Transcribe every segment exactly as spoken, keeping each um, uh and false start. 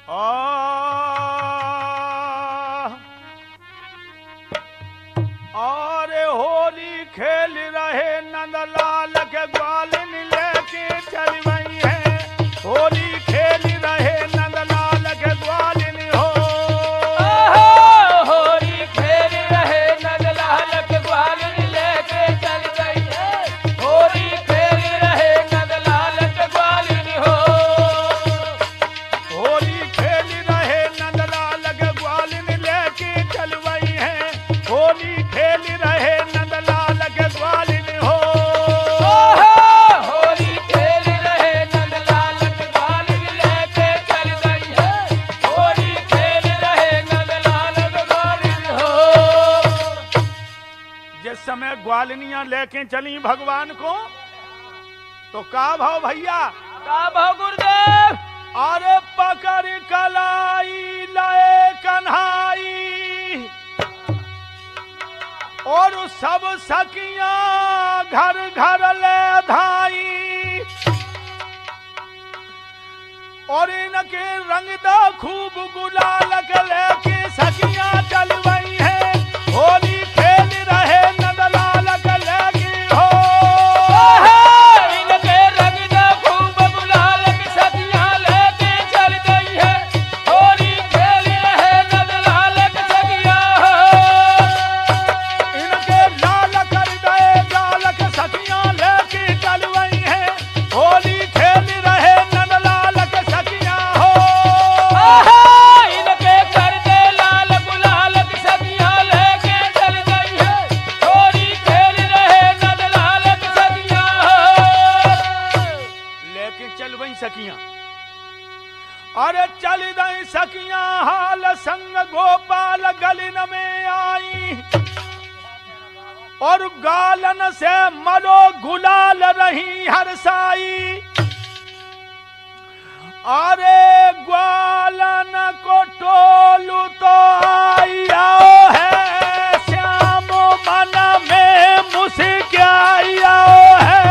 और होली खेल रहे नंदलाल के ग्वालिन लेके चल गई है। होली खेल रहे नंदलाल के ग्वालिन हो। होली खेल रहे नंदलाल के ग्वालिन लेके चल गई है। होली खेल रहे नंदलाल के ग्वालिन हो। होली खेल रहे नंदलाल के ग्वालिन लेके चल गई है। होली खेल रहे नंदलाल के ग्वालिन हो। होली खेल रहे नंदलाल के ग्वालिन लेके चल गई है। होली खेल रहे नंदलाल के ग्वालिन हो। जिस समय ग्वालिनियां लेके चली भगवान को तो का भाव भैया? का भाव गुरुदेव? अरे पकड़ कलाई लाए कन्हाई और सब सखियां घर घर ले धाई और इनके रंग दा खूब गुलाल के लेके सखियां चल गई है। होली खेल रहे नंदलाल के लेके हो। इनके रंग दा खूब गुलाल की सखियां लेके चल गई है। होली खेल रहे नंदलाल की सखियां हो। इनके लाल कर दे लाल के सखियां लेके चल गई है। होली खेल रहे नंदलाल के सखियां हो। इनके कर दे लाल गुलाल की सखियां लेके चल गई है। होली खेल रहे नंदलाल की सखियां हो। लेके चल गई सखियां। अरे चल गई सखियां हाल संग गोपाल गलिन में आई और गालन से मलो गुलाल रही हरसाई। अरे ग्वालन को टोलू तो आया है। श्याम मन में मुस्काया है।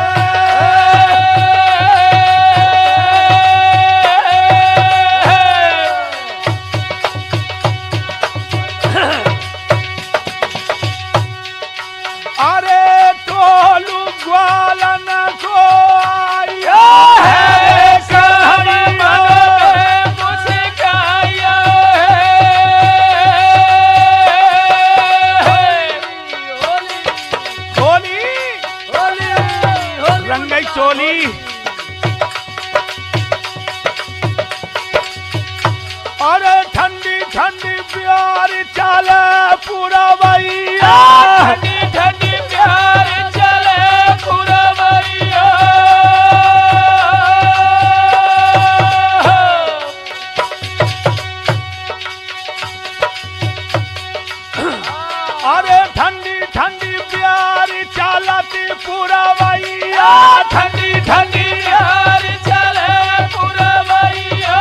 अरे टोलू ग्वालन को आया है। कहानी मुस्काया चोली रंगई चोली अरे ठंडी ठंडी प्यार चले पूरा भैया। ठंडी ठंडी प्यार चले पूरा भैया। अरे ठंडी ठंडी प्यार चलती पूरा भैया। ठंडी ठंडी प्यार चले पूरा भैया।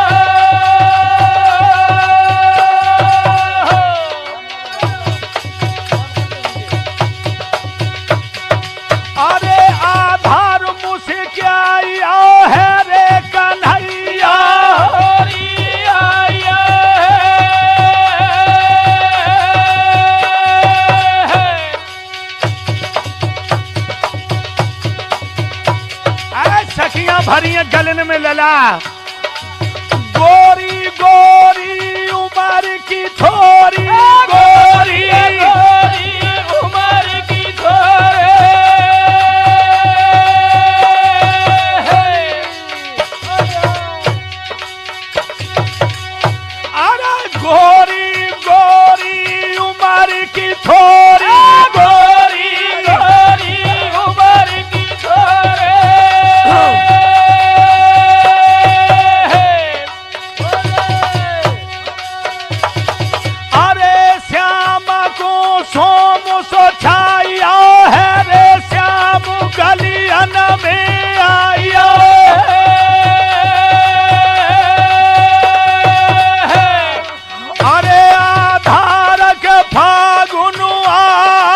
अरे आधार मुस्काया है रे कन्हैया। होली आया है। अरे सखियां भरी हैं गलन में लला। गोरी गोरी उमर की थोरी गोरी गोरी उमर की थोरे। अरे गोरी गोरी उमर की थोरी गोरी गोरी उमर की थोरे। अरे श्याम को सोम सो छाया है रे। श्याम गलियन में आया है। अरे आधार के फागुन आ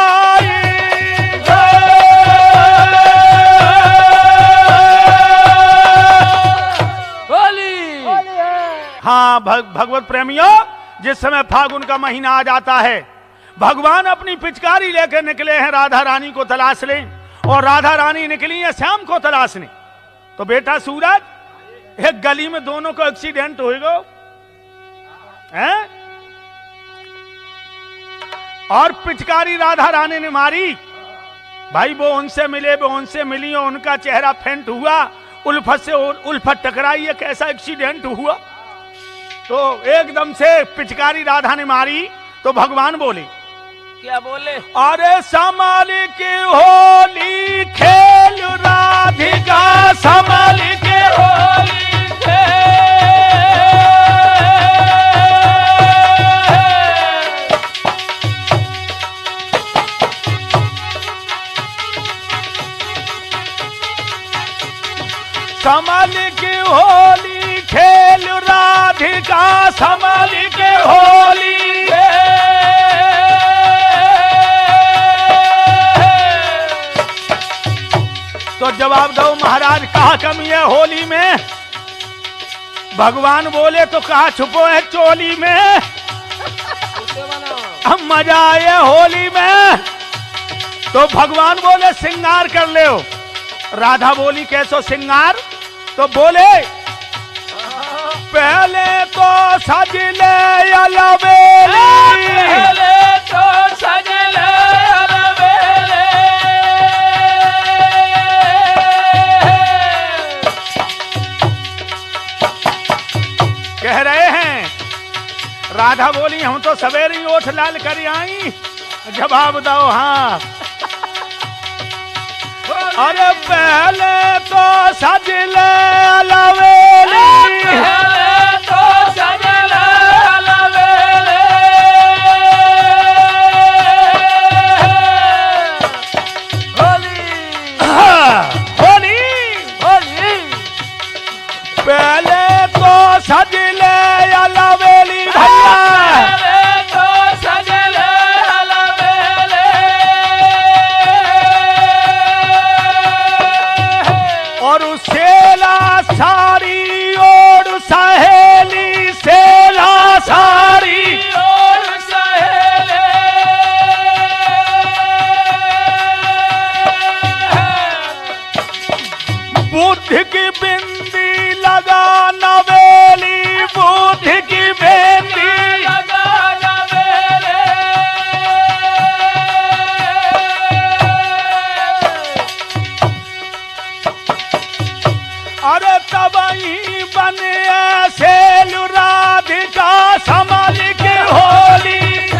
हाँ भग, भगवत प्रेमियों, जिस समय फागुन का महीना आ जाता है, भगवान अपनी पिचकारी लेकर निकले हैं राधा रानी को तलाश ले, और राधा रानी निकली है श्याम को तलाशने। तो बेटा सूरज, एक गली में दोनों को एक्सीडेंट होएगा, हैं? और पिचकारी राधा रानी ने मारी। भाई वो उनसे मिले, वो उनसे मिली, और उनका चेहरा फेंट हुआ, उल्फत से उल्फत टकराई। ये कैसा एक्सीडेंट हुआ? तो एकदम से पिचकारी राधा ने मारी तो भगवान बोले, क्या बोले? अरे संभाल के होली खेल राधिका, संभाल के होली खेल। संभाल के होली खेल राधिका, संभाल के होली तो जवाब दो महाराज, कहा कमी है होली में? भगवान बोले तो कहा छुपो है चोली में? अब मजा आया होली में। तो भगवान बोले श्रृंगार कर ले। राधा बोली कैसो श्रृंगार? तो बोले पहले तो सज ले अलवेली, पहले तो सज ले अलवेली। कह रहे हैं, राधा बोली हम तो सवेरे ओठ लाल कर आई। जवाब दो हाँ। अरे पहले तो सज ले अलवेली, पहले तो सज ले अलवेली। होली होली होली पहले तो सज ले अलवेली भैया, पहले तो सज ले अलवेली। और सेला सारी और सहेली, सेला सारी और सहेले बुद्धि की बिंदी लगा नवेली, बुद्धि की बिंदी लगा नवेले। अरे तब ही बने ऐसे राधिका, संभाल के होली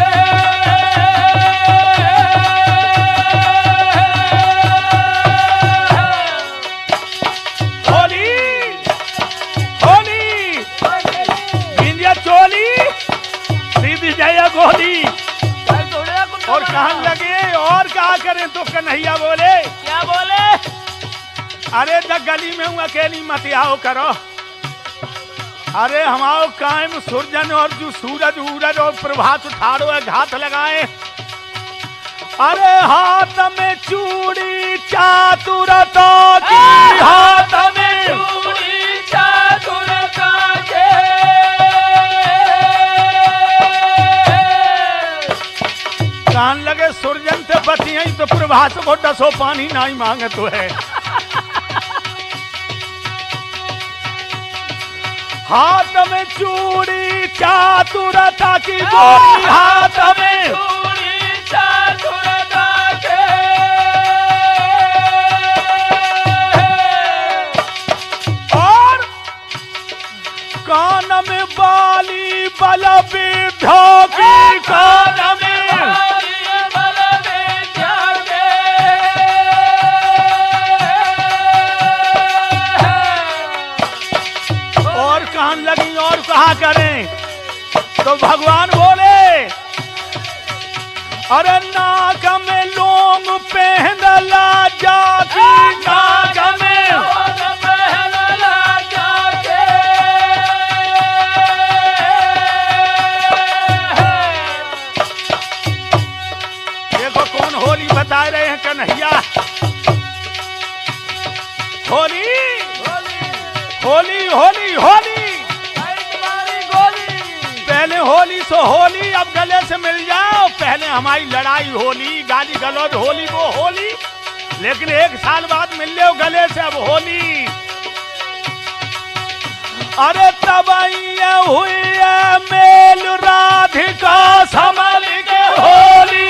होली होली बिंदिया चोली सीधी जया गोली। और कहने लगे और क्या करें? तो कन्हैया बोले, क्या बोले? अरे द गली में हूँ अकेली मत आओ करो। अरे हमारो कायम सूरजन और जो सूरज उरज और प्रभात ठाड़ो है घात लगाए। अरे हाथ में चूड़ी चातुरता की, हाथ में चूड़ी चातुरता के। कान लगे सूरजन से बतियाई तो प्रभात को दसो पानी नहीं मांगे तो है। हाथ में चूड़ी चातुरता की गोरी, हाथ में चूड़ी चातुरता के। और कान में बाली बल विधो की, कान में और कान लगी और कहा करें? तो भगवान बोले, अरे नाक में लौंग पहनला जाती, नाक में देखो कौन होली बता रहे हैं कन्हैया। होली होली होली होली होली सो होली, अब गले से मिल जाओ। पहले हमारी लड़ाई होली, गाली गलौज होली वो होली, लेकिन एक साल बाद मिल लो गले से अब होली। अरे तब ये हुई है मेल राधिका संभल के होली।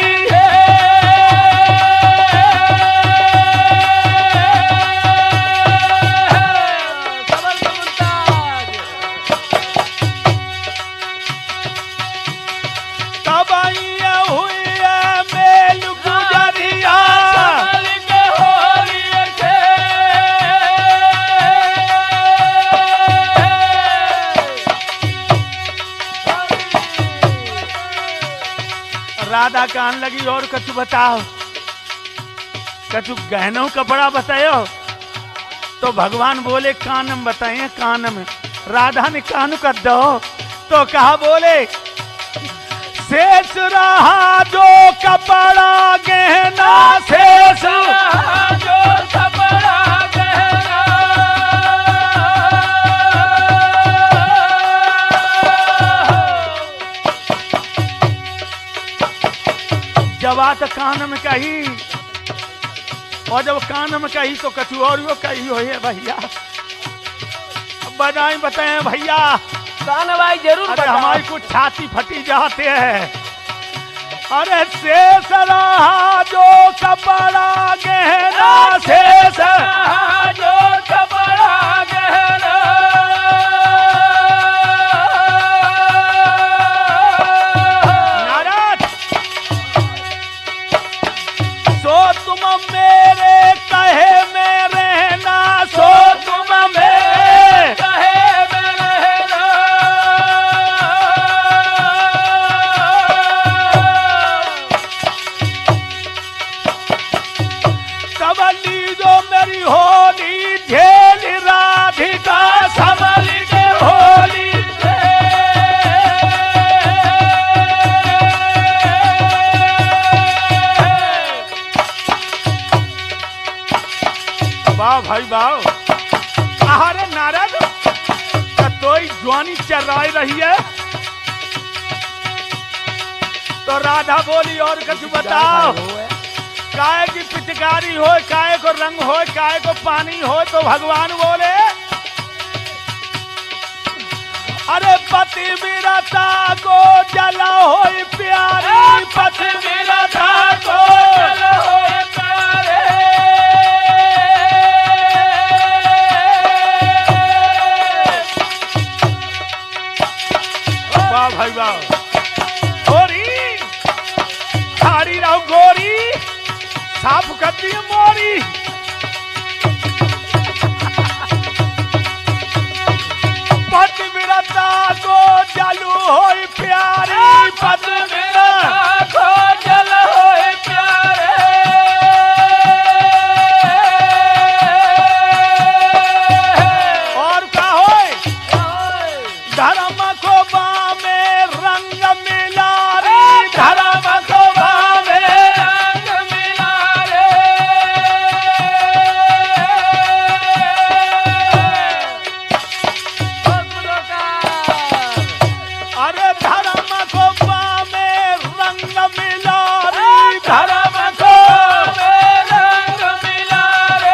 तब ये हुई है मेल गुजरिया संभल के होली के। राधा कान लगी और कछु बताओ, कछु गहनों कपड़ा बतायो। तो भगवान बोले कान में बताइए, कान में। राधा ने कान कर दो तो कहा बोले शेष रहा जो कपड़ा गहना, शेष रहा जो कपड़ा गहना। जब बात कान में कही, और जब कान में कही तो कछु और वो कही हो है भैया। बताए बताए भैया, कान भाई जरूर अरे बताओ। हमारी कुछ छाती फटी जाते हैं। अरे शेष रहा जो कपड़ा गहना, शेष रहा जो कपड़ा गहना। नारद सो तुम मेरे कहे में रहना, सो तुम मेरे कहे में रहना। कबली जो मेरी होली झेल राधिका संभल के होली। वाह भाई वाह। अरे नारद तो जवानी चर्राई रही है। तो राधा बोली और कुछ बताओ, काय की पिचकारी हो, काय को रंग हो, काय को पानी हो। तो भगवान बोले अरे पति विरता को जला हो प्यारी, पति विरता को चलो होए प्यारे। वाह भाई वाह। गोरी खारी रहो, गोरी साफ करती है मोरी। पति विरता को जलू हो प्यारी, पति विरता को चलो होए प्यारे। और का होए धर्म को बामे रंग मिला रे, धर्म को बामे रंग मिला रे। अरे धर्म को बामे रंग मिला रे, धर्म को रंग मिला रे।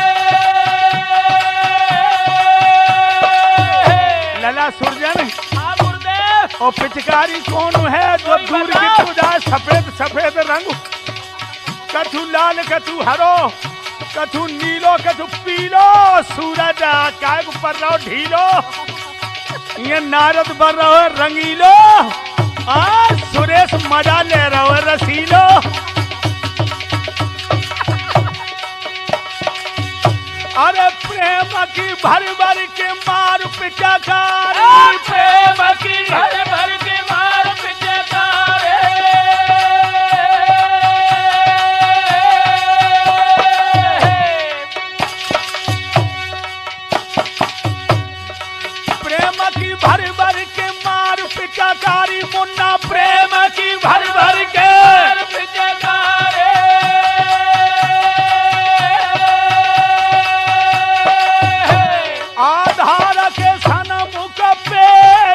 लला सुरजन हाँ गुरुदेव। और पिचकारी कौन है जो कोई दूर बता। की जाए सफेद सफेद रंग, कछु लाल कछु हरो, कछु नीलो कछु पीलो। सूरज काय को पर रहो ढीलो, ये नारद बर रहो है रंगीलो। आ सुरेश मजा ले रहो है रसीलो। अरे प्रेम की भर भर के मार पिचकारी, प्रेम की भर भर के मार पिचकारे। प्रेम की भर भर के मार पिचकारी, मुन्ना प्रेम की भर भर के मार पिचकारे। आधार के सन मुख पे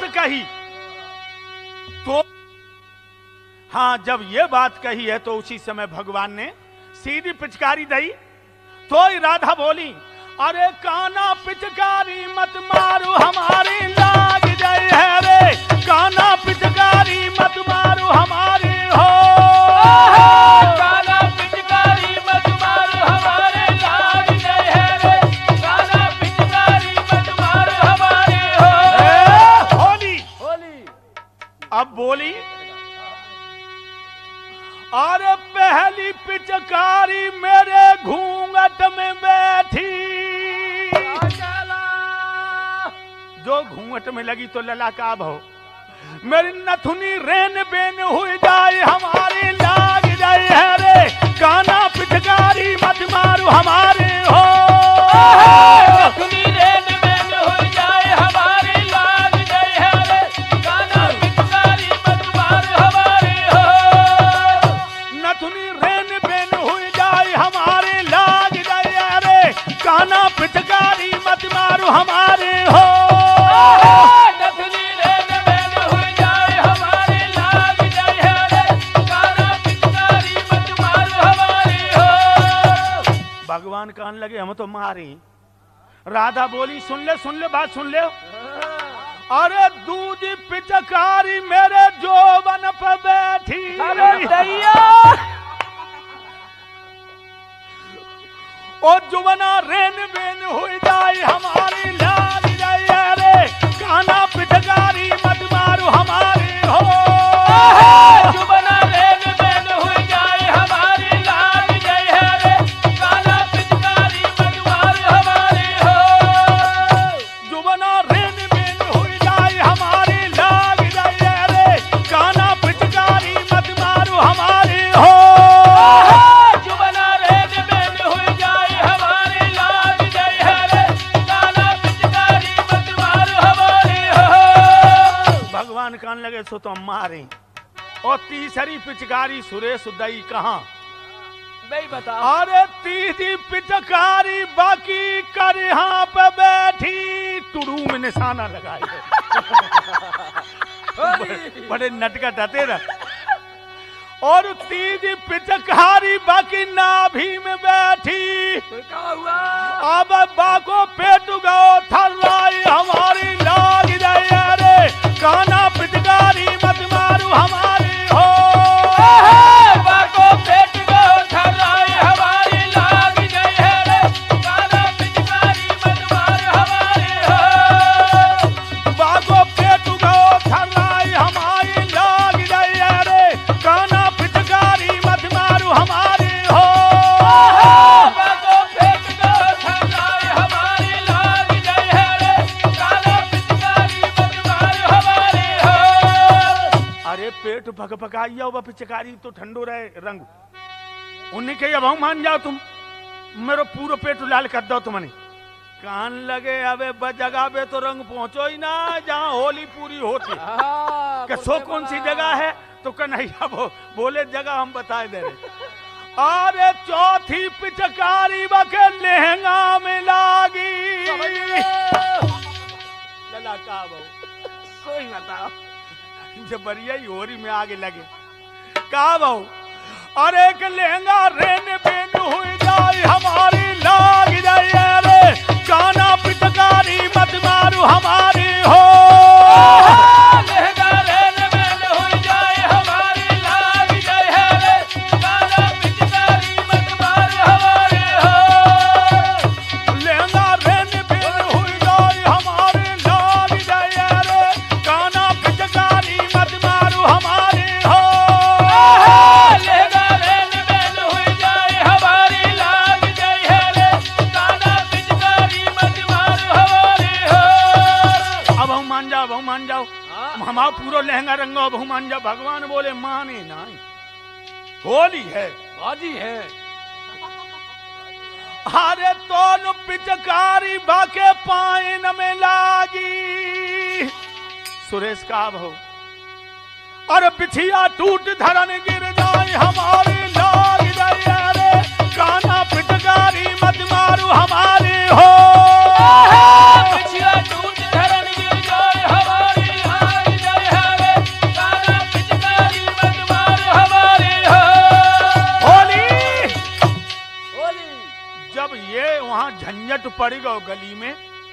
कही तो हाँ, जब ये बात कही है तो उसी समय भगवान ने सीधी पिचकारी दी। तो ही राधा बोली, अरे काना पिचकारी मत मारो हमारी लाग जाए है रे, काना पिचकारी मत मारो हमारी हो, काना पिचकारी मत मारो हमारे लाग जाए है रे, काना पिचकारी मत मारो हमारे हो। ए, होली होली अब बोली, अरे पहली पिचकारी मेरे घूंघट में बैठी, जो घूंघट में लगी तो लला का भव, मेरी नथुनी रेन बेन हुई जाए हमारी लाग जाए है रे, काना पिचकारी मत मारो हमारे हो, नथुनी रेन बेन हुई जाए हमारी लाग जाए है रे, काना पिचकारी मत मारो हमारे हो, नथुनी रेन बेन हुई जाए हमारी लाग जाए है रे, काना पिचकारी मत मारो हमारे हो, नथुनी रेन बेन हुई जाए हमारी लाग जाए है रे, काना पिचकारी मत मारो हमारे हो। भगवान कान लगे हम तो मारे। राधा बोली, सुन ले सुन ले बात सुन ले, अरे दूजी पिचकारी मेरे जोबन पे बैठी, अरे दैया और जुबना रेन बेन हुई जाए हमारी लाग जाए रे, काना पिचकारी मत मारो हमारी हो, जुबना रेन बेन हुई जाए हमारी लाग जाए है रे, काना पिचकारी मत मारो हमारे हो, जुबना रेन बेन हुई जाए हमारी लाग जाए रे, काना पिचकारी मत मारो हमारी हो, जुबना रेन बेन हुई जाए हमारी लाग जाए है रे, काना पिचकारी मत मारो हमारे हो। भगवान कान लगे सो तो हम मारे। और तीसरी पिचकारी सुरेश दई कहाँ, नहीं बता अरे तीसरी पिचकारी बाकी कर यहाँ पे बैठी, टुडू में निशाना लगाए बड़े, बड़े नटखट हते ना। और तीसरी पिचकारी बाकी नाभि में बैठी, तो क्या हुआ? अब बाको पेट गो थर्राई हमारी लाग जाए रे, काना पिचकारी मत मारू हमारी हो, बाको पेट गो थर्राई हमारी लाग जाए है रे, काना पिचकारी मत मारो हमारे हो, बाको पेट गो थर्राई हमारी लाग जाए रे, काना पिचकारी मत मारू हमारी हो, बाको पेट गो थर्राई हमारी लाग जाए है रे, काना पिचकारी मत मारो हमारे हो। अरे पेट भग भगाइया वह पिचकारी तो ठंडो रहे रंग, उन्हें कही अब हम मान जाओ, तुम मेरे पूरा पेट लाल कर दो तुमने। कान लगे अबे जगह पे तो रंग पहुंचो ही ना जहाँ होली पूरी होती, कसो कौन सी जगह है, तो कन्हैया बो, बोले जगह हम बता दे रहे। अरे चौथी पिचकारी बके लहंगा में लागी, लला का बहु सोई बताओ जब बरिया ही होरी में आगे लगे, का बहु अरे एक लहंगा रेन बेन हुई जाए हमारी लाग जाए रे, काना पिचकारी मत मारू हमारी हो, लहंगा रेन बेन हुई जाए हमारी लाग जाए है रे, काना पिचकारी मत मारो हमारे हो, लहंगा रेन बेन हुई जाए हमारी लाग जाए रे, काना पिचकारी मत मारू हमारी हो, लहंगा रेन बेन हुई जाए हमारी लाग जाए है रे, काना पिचकारी मत मारो हमारे हो। अब हम मान जाओ, अब हम मान जाओ, हमारा पूरा लहंगा रंगा, अब हम मान जाओ। भगवान बोले माने नहीं, होली है बाजी है, अरे तो पिचकारी बाके पाइन में लागी, सुरेश का भव, अरे पिछिया टूट धरन गिर जाए हमारी लाग जाए रे, काना पिचकारी मत मारू हमारी हो, पिछिया टूट धरन गिर जाए हमारी लाग वहां झंझट पड़ गयो गली में।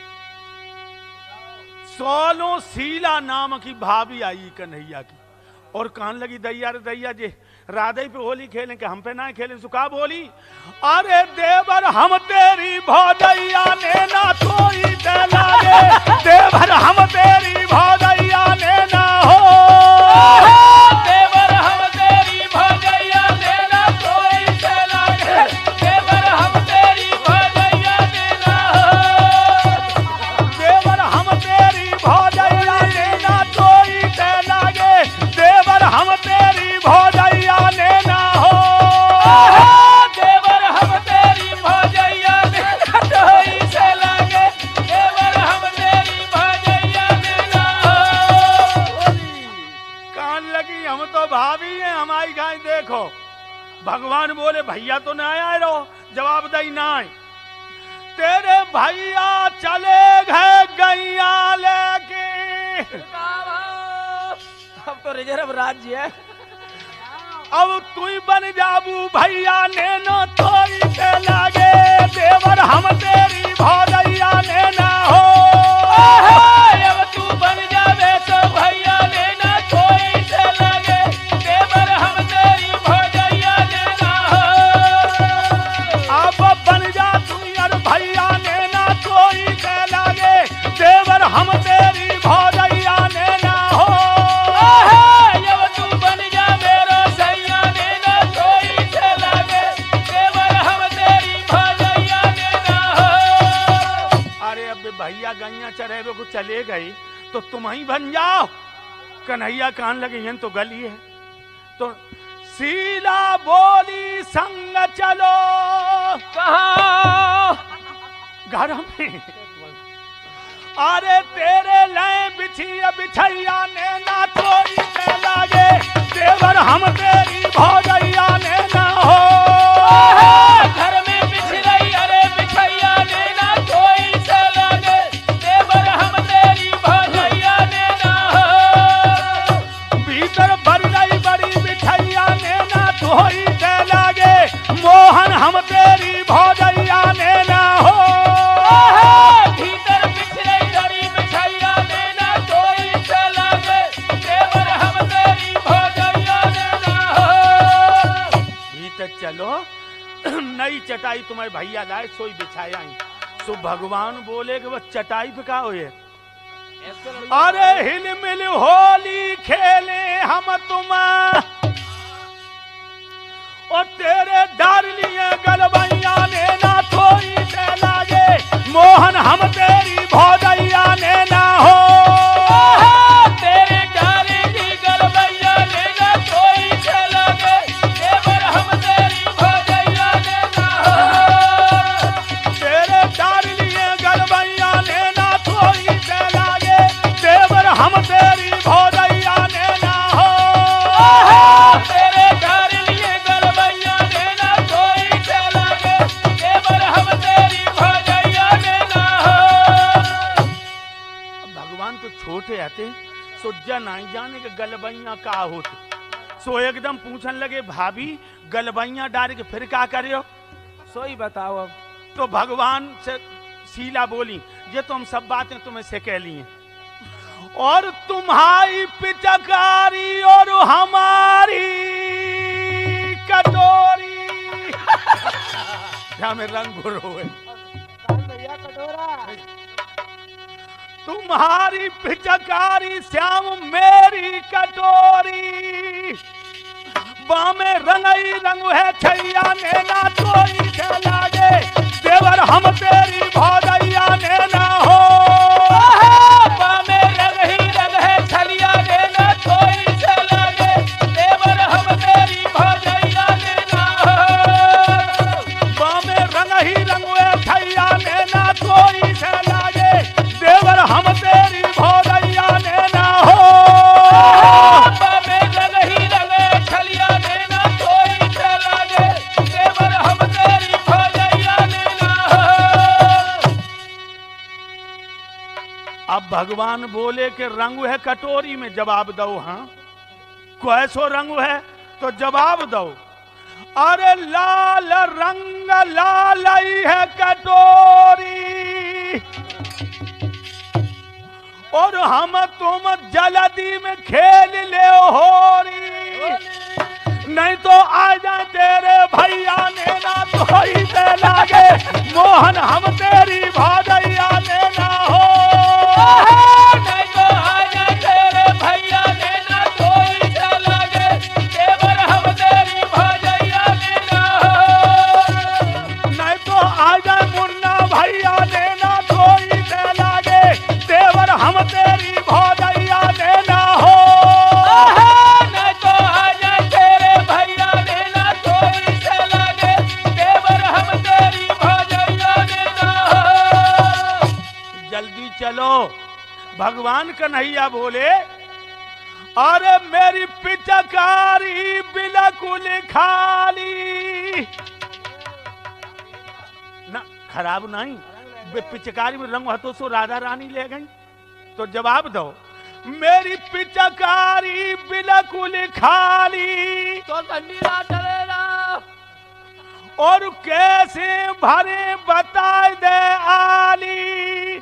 सोलो शीला नाम की भाभी आई कन्हैया की और कहने लगी दैया रे दैया जे राधे पे होली खेलें कि हम पे ना खेलें। सुखा बोली अरे देवर हम तेरी भौजैया ने ना कोई ते लागे, देवर हम तेरी भौजैया ने ना हो, देवर हम तेरी भौजैया ने ना कोई ते लागे, देवर हम तेरी भौजैया ने ना हो, देवर हम तेरी भौजैया ने ना कोई ते लागे, देवर हम तेरी भौजैया ने ना हो, देवर हम तेरी भौजैया ने ना कोई से लागे, देवर हम तेरी भौजैया ने ना हो। कान लगी हम तो भाभी हैं हमारी गाय देखो। भगवान बोले भैया तो ना आए रहो, जवाब दई ना आए। तेरे भैया चले गए गैया लेके, अब तो रिजर्व राज्य है। अब तू बन जाबू भैया ने नो तोई ते लागे, देवर हम तेरी भौजैया ने ना हो, अब तू बन जावे तो भैया ने ना कोई से लागे, देवर हम तेरी भौजैया ने ना हो। अब बन जा तू यार भैया ने ना कोई ते लागे, देवर हम तेरी भौजैया ने ना हो, अब तू बन जा मेरो सैया ने ना कोई से लागे, देवर हम तेरी भौजैया ने ना हो। अरे अब भैया गैया चढ़ेबे को चले गई तो तुम ही बन जाओ। कन्हैया कान लगे यन तो गली है। तो शीला बोली संग चलो कहाँ घर में, अरे तेरे लय बिछिया बिछैया ने ना कोई ते लागे, देवर हम तेरी भौजैया ने ना हो, घर में बिछ रही अरे बिछैया ने ना कोई से लागे, देवर हम तेरी भौजैया ने ना हो। भीतर भर गई बड़ी बिछैया ने ना कोई ते लागे, मोहन हम तेरी भौजैया ने ना हो, भीतर बिछ रही बड़ी बिछैया ने ना कोई से लागे, देवर हम तेरी भौजैया ने ना हो। भीतर चलो नई चटाई तुम्हारे भैया लाए सोई बिछाया ही। सो भगवान बोले कि वो चटाई पे का हुए, अरे हिल मिल होली खेले हम तुम और तेरे डर लिए गलबैया ने ना कोई ते लागे, मोहन हम तेरी भौजैया ने ना हो, तेरे डाले की गलबैया ने ना कोई से लागे, देवर हम तेरी भौजैया ने ना हो। तेरे डर लिए गलबैया ने ना कोई ते लागे, देवर हम तेरी भौजैया ने ना हो, तेरे डाल लिए गलबैया ने ना कोई से लागे, देवर हम तेरी भौजैया ने ना हो। भगवान तो छोटे आते सो जन आई जाने के गलबैया का होते। सो एकदम पूछने लगे भाभी गलबैया डाल के फिर क्या करे हो। सोई बताओ अब। तो भगवान से शीला बोली ये तो हम सब बातें तुम्हें से कह ली हैं, और तुम्हारी पिचकारी और हमारी कटोरी में रंग घुरो है। तुम्हारी पिचकारी श्याम मेरी कटोरी, बामे रंगई रंग है छैया ने ना कोई से लागे, देवर हम तेरी भौजैया ने ना हो, बामे रंग ही रंग है छलिया ने ना कोई से लागे, देवर हम तेरी भौजैया ने ना हो, बामे रंग ही रंग है छैया ने ना कोई से लागे, देवर हम तेरी भौजैया ने ना हो, बामे रंग ही रंग है छलिया ने ना कोई से लागे, देवर हम तेरी भौजैया ने ना हो। अब भगवान बोले कि रंग है कटोरी में, जवाब दो हाँ कैसो रंग है तो जवाब दो। अरे लाल रंग लालई है कटोरी, और हम तुम जल्दी में खेल ले होरी, नहीं तो आ जा तेरे भैया ने ना तो ही से लागे, मोहन हम तेरी भाजैया ने ना हो। नहीं तो आ जा तेरे भैया ने ना तो ही से लागे, देवर हम तेरी भाजैया ने ना हो। नहीं तो आ जा मुन्ना भैया ने ना तो ही से लागे, देवर हम तेरी भाजैया ने ना हो। नहीं तो आ जा तेरे भैया ने ना तो ही से लागे, देवर हम तेरी भाजैया ने ना हो। जल्दी चलो। भगवान कन्हैया बोले, अरे मेरी पिचकारी बिल्कुल खाली ना, खराब नहीं, बे पिचकारी में रंग हतो सो राधा रानी ले गई। तो जवाब दो, मेरी पिचकारी बिल्कुल खाली, तो ठंडी ना चलेगा। और कैसे भरे बताए दे आली,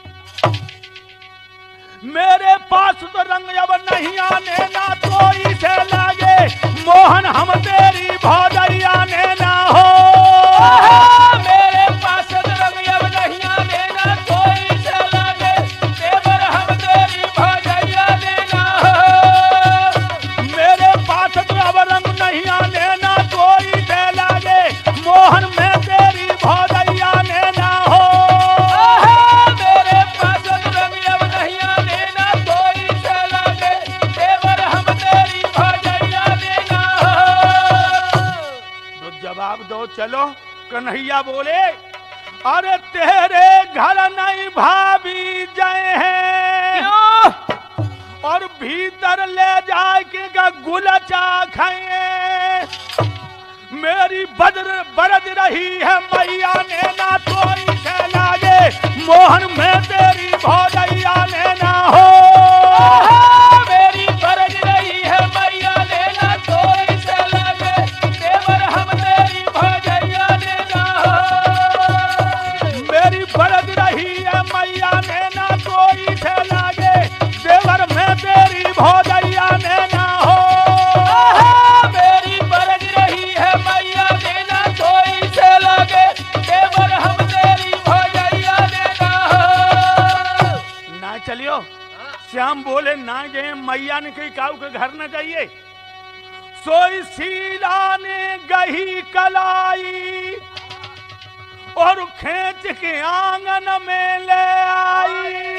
मेरे पास तो रंग अब नहीं आने ना कोई से लागे, मोहन हम तेरी भौजैया ने ना हो। मेरे पास रंग अब नहीं आने ना कोई से लागे, देवर हम तेरी भाजैया ने ना हो। मेरे पास तो अब रंग नहीं आने ना कोई से लागे, मोहन मैं तेरी भौजैया ने ना हो। मेरे पास रंग अब नहीं आने ना कोई से लागे, देवर हम तेरी भाजैया ने ना हो। तो जवाब दो चलो। कन्हैया बोले, अरे तेरे घर नहीं भाभी जय हैं, और भीतर ले जाए के का गुलचा खाए, मेरी बदर बरद रही है मैया ने ना कोई से लागे, मोहन में तेरी भौजैया ने ना हो। मेरी बरज रही है मैया ने ना कोई से लागे, देवर हम तेरी भाजैया ने ना हो। मेरी बरद रही है मैया ने ना कोई से लागे, देवर में तेरी भौजैया ने ना हो। मेरी बरज रही है मैया ने ना कोई से लागे, देवर हम तेरी भाजैया ने ना हो। ना चलियो। श्याम बोले, ना गए मैया ने कही काऊ के घर न जाइए। सोई शीला ने गही कलाई, और खींच के आंगन में ले आई,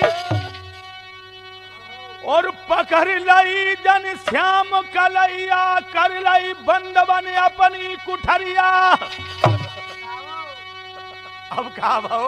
और पकड़ लई जन श्याम कलैया, कर लई बंद बन अपनी कुठरिया। अब का भाव,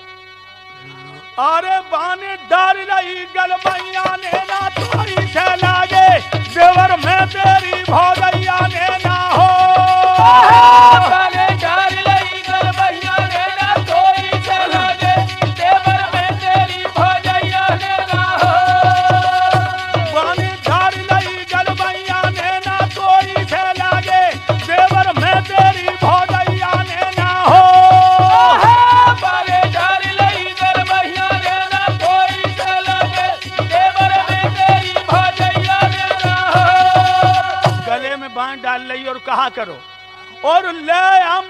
अरे बाने डाल रही गलबैया ने ना तोरी से लागे, देवर में तेरी भौजैया ने ना हो। बाने डाल लई गलबैया ने ना तोरी से लागे, देवर में तेरी भौजैया ने ना हो। बाने डाल लई गलबैया ने ना तोरी से लागे, देवर में तेरी भौजैया ने ना हो। बाने डाल लई गलबैया ने ना तोरी से लागे, देवर में तेरी भाजैया ने ना हो। गले में बांध डाल लई और कहा करो, और ले हम